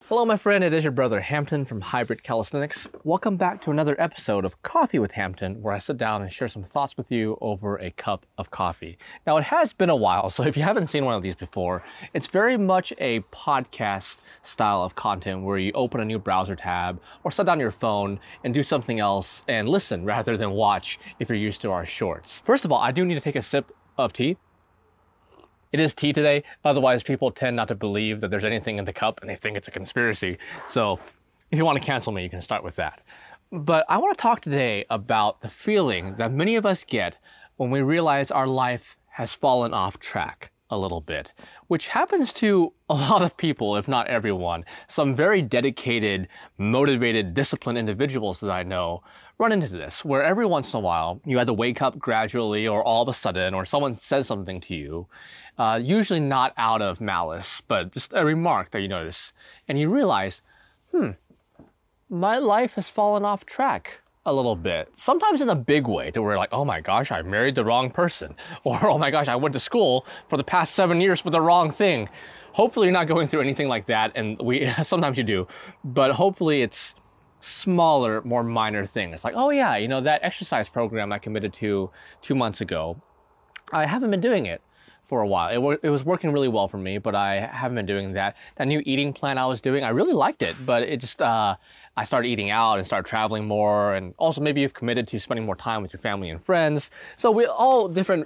Hello, my friend. It is your brother Hampton from Hybrid Calisthenics. Welcome back to another episode of Coffee with Hampton, where I sit down and share some thoughts with you over a cup of coffee. Now, it has been a while, so if you haven't seen one of these before, it's very much a podcast style of content where you open a new browser tab or set down your phone and do something else and listen rather than watch if you're used to our shorts. First of all, I do need to take a sip of tea. It is tea today, otherwise people tend not to believe that there's anything in the cup and they think it's a conspiracy. So if you want to cancel me, you can start with that. But I want to talk today about the feeling that many of us get when we realize our life has fallen off track a little bit, which happens to a lot of people, if not everyone. Some very dedicated, motivated, disciplined individuals that I know run into this, where every once in a while you either wake up gradually or all of a sudden, or someone says something to you, usually not out of malice, but just a remark that you notice, and you realize, my life has fallen off track a little bit. Sometimes in a big way, to where like, oh my gosh, I married the wrong person, or oh my gosh, I went to school for the past 7 years for the wrong thing. Hopefully you're not going through anything like that, and sometimes you do, but hopefully it's smaller, more minor things. Like, oh yeah, that exercise program I committed to 2 months ago, I haven't been doing it for a while. It was working really well for me, but I haven't been doing that. That new eating plan I was doing, I really liked it, but it just, I started eating out and started traveling more, and also maybe you've committed to spending more time with your family and friends. So we all different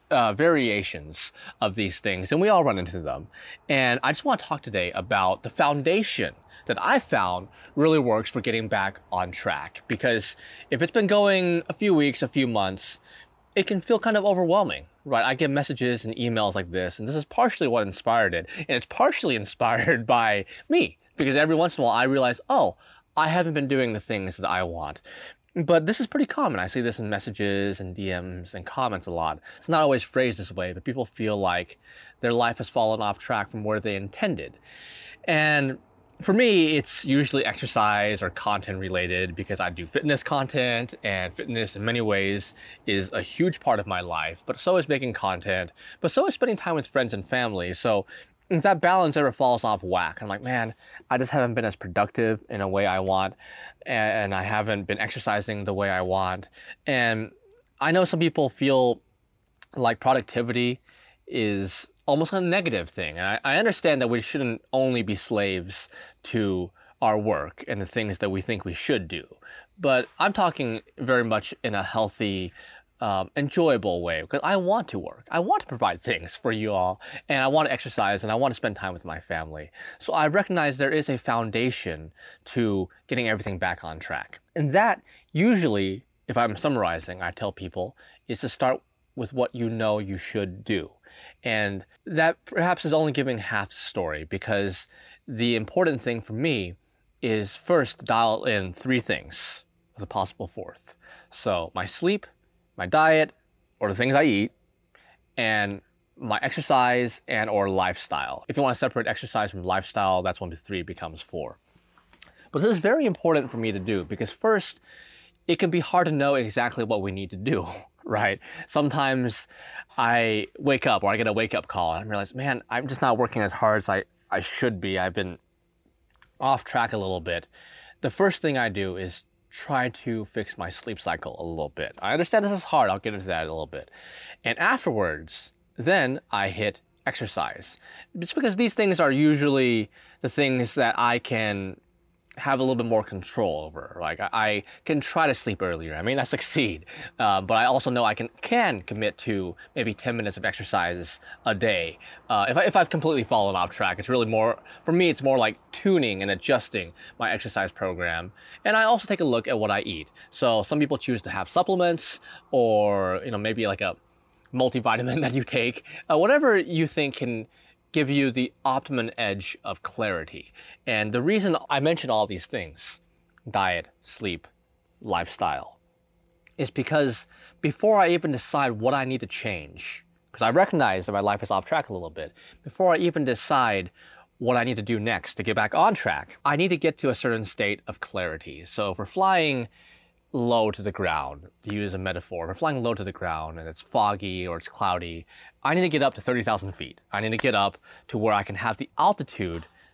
variations of these things, and we all run into them. And I just want to talk today about the foundation that I found really works for getting back on track. Because if it's been going a few weeks, a few months, it can feel kind of overwhelming, right? I get messages and emails like this, and this is partially what inspired it. And it's partially inspired by me, because every once in a while I realize, oh, I haven't been doing the things that I want. But this is pretty common. I see this in messages and DMs and comments a lot. It's not always phrased this way, but people feel like their life has fallen off track from where they intended. And for me, it's usually exercise or content related, because I do fitness content, and fitness in many ways is a huge part of my life, but so is making content, but so is spending time with friends and family. So if that balance ever falls off whack, I'm like, man, I just haven't been as productive in a way I want, and I haven't been exercising the way I want. And I know some people feel like productivity is almost a negative thing. And I understand that we shouldn't only be slaves to our work and the things that we think we should do. But I'm talking very much in a healthy, enjoyable way, because I want to work. I want to provide things for you all, and I want to exercise, and I want to spend time with my family. So I recognize there is a foundation to getting everything back on track. And that usually, if I'm summarizing, I tell people, is to start with what you know you should do. And that perhaps is only giving half the story, because the important thing for me is first to dial in 3 things with a possible 4th. So my sleep, my diet, or the things I eat, and my exercise and or lifestyle. If you want to separate exercise from lifestyle, that's 1 to 3 becomes 4. But this is very important for me to do, because first, it can be hard to know exactly what we need to do, right? Sometimes I wake up, or I get a wake-up call, and I realize, man, I'm just not working as hard as I should be. I've been off track a little bit. The first thing I do is try to fix my sleep cycle a little bit. I understand this is hard. I'll get into that in a little bit. And afterwards, then I hit exercise. It's because these things are usually the things that I can have a little bit more control over. Like I can try to sleep earlier. I may not succeed, but I also know I can commit to maybe 10 minutes of exercise a day. If I've completely fallen off track, it's really more, for me, it's more like tuning and adjusting my exercise program. And I also take a look at what I eat. So some people choose to have supplements, or maybe like a multivitamin that you take, whatever you think can give you the optimum edge of clarity. And the reason I mention all these things, diet, sleep, lifestyle, is because before I even decide what I need to change, because I recognize that my life is off track a little bit, before I even decide what I need to do next to get back on track, I need to get to a certain state of clarity. So if we're flying low to the ground, to use a metaphor, if we're flying low to the ground and it's foggy or it's cloudy, I need to get up to 30,000 feet. I need to get up to where I can have the altitude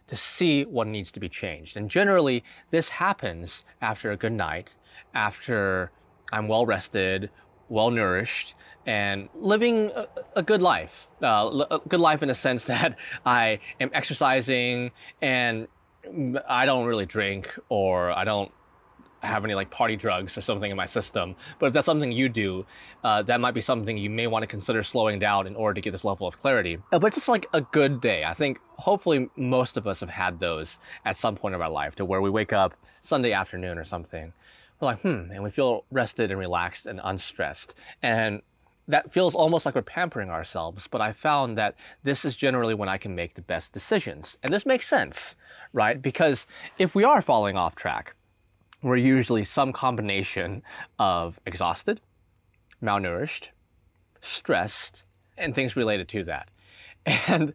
to see what needs to be changed. And generally, this happens after a good night, after I'm well rested, well nourished, and living a good life. A good life in the sense that I am exercising and I don't really drink, or I don't have any like party drugs or something in my system. But if that's something you do, that might be something you may want to consider slowing down in order to get this level of clarity. But it's just like a good day. I think hopefully most of us have had those at some point of our life, to where we wake up Sunday afternoon or something. We're like, and we feel rested and relaxed and unstressed. And that feels almost like we're pampering ourselves. But I found that this is generally when I can make the best decisions. And this makes sense, right? Because if we are falling off track, we're usually some combination of exhausted, malnourished, stressed, and things related to that. And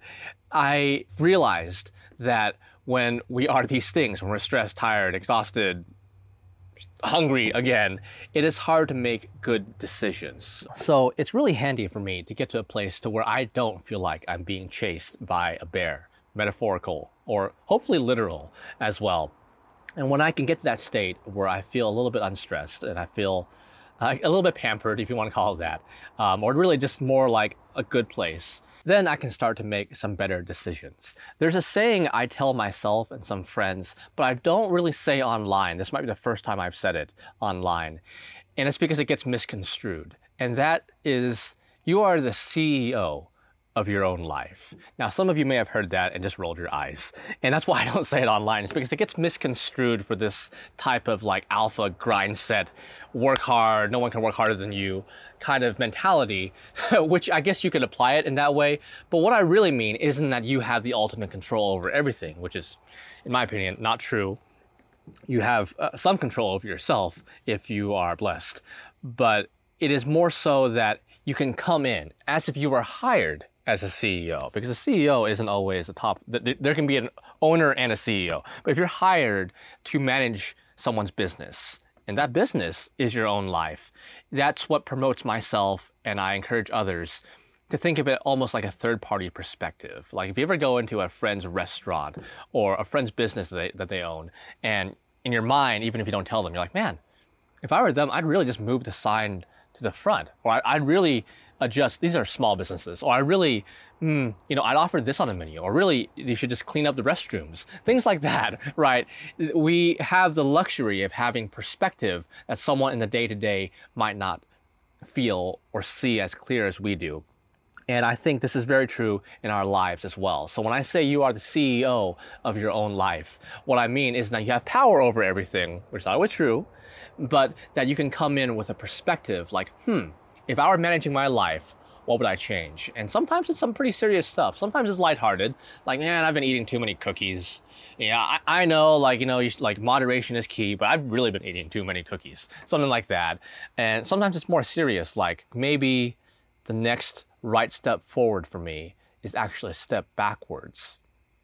I realized that when we are these things, when we're stressed, tired, exhausted, hungry again, it is hard to make good decisions. So it's really handy for me to get to a place to where I don't feel like I'm being chased by a bear, metaphorical or hopefully literal as well. And when I can get to that state where I feel a little bit unstressed and I feel a little bit pampered, if you want to call it that, or really just more like a good place, then I can start to make some better decisions. There's a saying I tell myself and some friends, but I don't really say online. This might be the first time I've said it online. And it's because it gets misconstrued. And that is, you are the CEO of your own life. Now, some of you may have heard that and just rolled your eyes. And that's why I don't say it online. It's because it gets misconstrued for this type of like alpha grind set, work hard, no one can work harder than you kind of mentality, which I guess you could apply it in that way. But what I really mean isn't that you have the ultimate control over everything, which is, in my opinion, not true. You have some control over yourself if you are blessed. But it is more so that you can come in as if you were hired as a CEO, because a CEO isn't always the top. There can be an owner and a CEO, but if you're hired to manage someone's business, and that business is your own life, that's what promotes myself, and I encourage others to think of it almost like a third-party perspective. Like if you ever go into a friend's restaurant or a friend's business that they own, and in your mind, even if you don't tell them, you're like, man, if I were them, I'd really just move the sign to the front, or I'd really adjust, these are small businesses, or I really, I'd offer this on the menu, or really, you should just clean up the restrooms, things like that, right? We have the luxury of having perspective that someone in the day-to-day might not feel or see as clear as we do. And I think this is very true in our lives as well. So when I say you are the CEO of your own life, what I mean is that you have power over everything, which is not always true, but that you can come in with a perspective like, if I were managing my life, what would I change? And sometimes it's some pretty serious stuff. Sometimes it's lighthearted, like, man, I've been eating too many cookies. Yeah, I know, moderation is key, but I've really been eating too many cookies. Something like that. And sometimes it's more serious, like maybe the next right step forward for me is actually a step backwards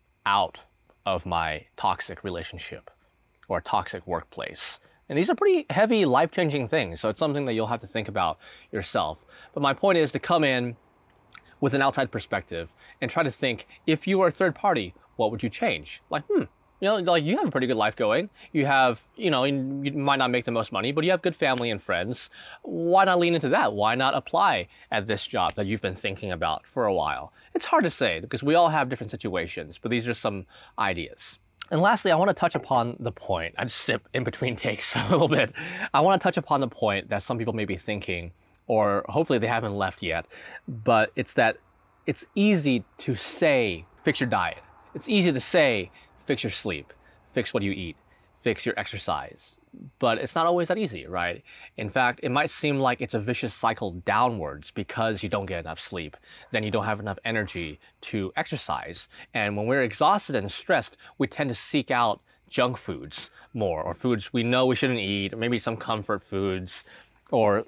out of my toxic relationship or toxic workplace. And these are pretty heavy, life-changing things, so it's something that you'll have to think about yourself. But my point is to come in with an outside perspective and try to think, if you were a third party, what would you change? Like, you have a pretty good life going. You have, you might not make the most money, but you have good family and friends. Why not lean into that? Why not apply at this job that you've been thinking about for a while? It's hard to say because we all have different situations, but these are some ideas. And lastly, I want to touch upon the point, I just sip in between takes a little bit. I want to touch upon the point that some people may be thinking, or hopefully they haven't left yet, but it's that it's easy to say, fix your diet. It's easy to say, fix your sleep, fix what you eat, fix your exercise. But it's not always that easy, right? In fact, it might seem like it's a vicious cycle downwards because you don't get enough sleep. Then you don't have enough energy to exercise. And when we're exhausted and stressed, we tend to seek out junk foods more, or foods we know we shouldn't eat, or maybe some comfort foods, or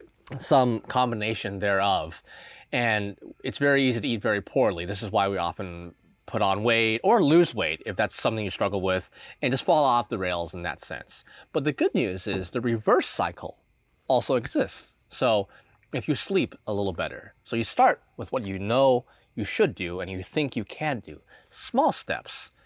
some combination thereof. And it's very easy to eat very poorly. This is why we often put on weight or lose weight if that's something you struggle with, and just fall off the rails in that sense. But the good news is the reverse cycle also exists. So if you sleep a little better, so you start with what you know you should do and you think you can do, small steps,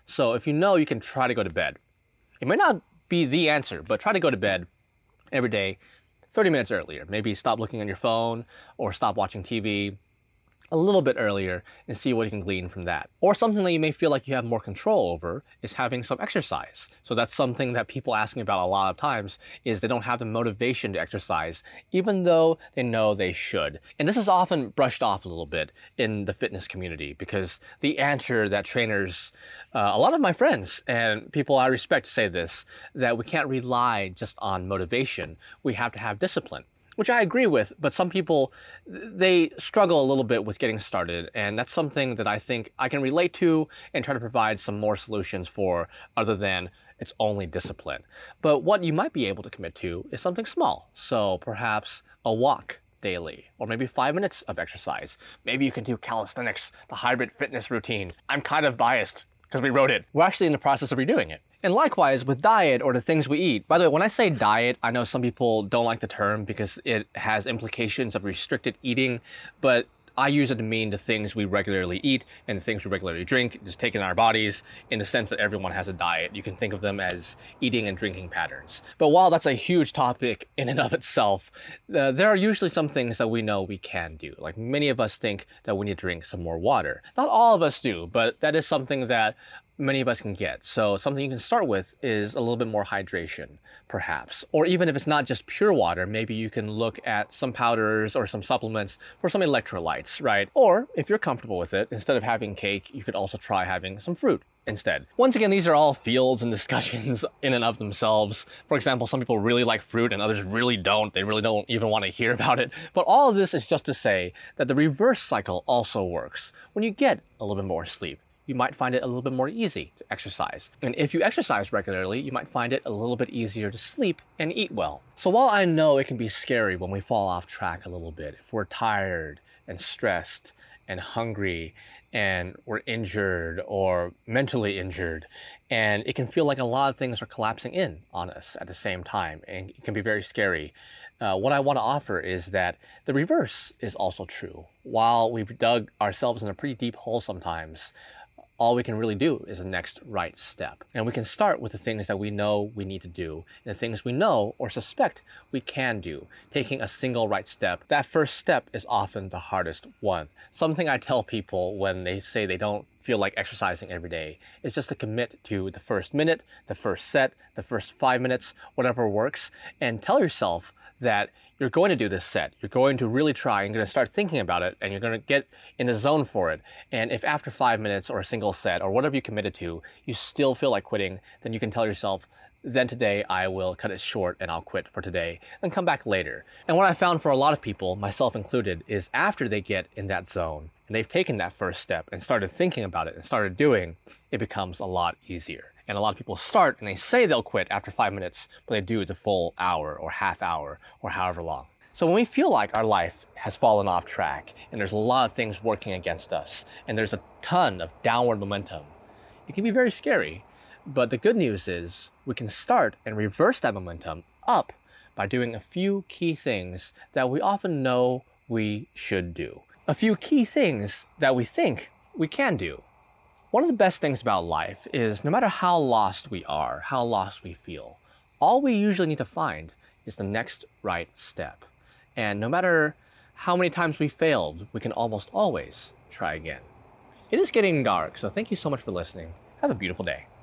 So if you know, you can try to go to bed. It may not be the answer, but try to go to bed every day 30 minutes earlier. Maybe stop looking on your phone or stop watching TV a little bit earlier and see what you can glean from that. Or something that you may feel like you have more control over is having some exercise. So that's something that people ask me about a lot of times, is they don't have the motivation to exercise, even though they know they should. And this is often brushed off a little bit in the fitness community, because the answer that trainers, a lot of my friends and people I respect say this, that we can't rely just on motivation. We have to have discipline, which I agree with, but some people, they struggle a little bit with getting started, and that's something that I think I can relate to and try to provide some more solutions for, other than it's only discipline. But what you might be able to commit to is something small. So perhaps a walk daily, or maybe 5 minutes of exercise. Maybe you can do calisthenics, the hybrid fitness routine. I'm kind of biased because we wrote it. We're actually in the process of redoing it. And likewise with diet, or the things we eat. By the way, when I say diet, I know some people don't like the term because it has implications of restricted eating, but I use it to mean the things we regularly eat and the things we regularly drink, just take in our bodies, in the sense that everyone has a diet. You can think of them as eating and drinking patterns. But while that's a huge topic in and of itself, there are usually some things that we know we can do. Like, many of us think that we need to drink some more water. Not all of us do, but that is something that many of us can get. So something you can start with is a little bit more hydration, perhaps. Or even if it's not just pure water, maybe you can look at some powders or some supplements for some electrolytes, right? Or if you're comfortable with it, instead of having cake, you could also try having some fruit instead. Once again, these are all fields and discussions in and of themselves. For example, some people really like fruit and others really don't. They really don't even want to hear about it. But all of this is just to say that the reverse cycle also works. When you get a little bit more sleep, you might find it a little bit more easy to exercise. And if you exercise regularly, you might find it a little bit easier to sleep and eat well. So while I know it can be scary when we fall off track a little bit, if we're tired and stressed and hungry and we're injured or mentally injured, and it can feel like a lot of things are collapsing in on us at the same time, and it can be very scary. What I want to offer is that the reverse is also true. While we've dug ourselves in a pretty deep hole sometimes, all we can really do is the next right step. And we can start with the things that we know we need to do, and the things we know or suspect we can do, taking a single right step. That first step is often the hardest one. Something I tell people when they say they don't feel like exercising every day is just to commit to the first minute, the first set, the first 5 minutes, whatever works, and tell yourself that you're going to do this set. You're going to really try. You're going to start thinking about it, and you're going to get in the zone for it. And if after 5 minutes or a single set or whatever you committed to, you still feel like quitting, then you can tell yourself, then today I will cut it short and I'll quit for today and come back later. And what I found for a lot of people, myself included, is after they get in that zone and they've taken that first step and started thinking about it and started doing, it becomes a lot easier. And a lot of people start and they say they'll quit after 5 minutes, but they do the full hour or half hour or however long. So when we feel like our life has fallen off track and there's a lot of things working against us and there's a ton of downward momentum, it can be very scary. But the good news is we can start and reverse that momentum up by doing a few key things that we often know we should do. A few key things that we think we can do. One of the best things about life is no matter how lost we are, how lost we feel, all we usually need to find is the next right step. And no matter how many times we failed, we can almost always try again. It is getting dark, so thank you so much for listening. Have a beautiful day.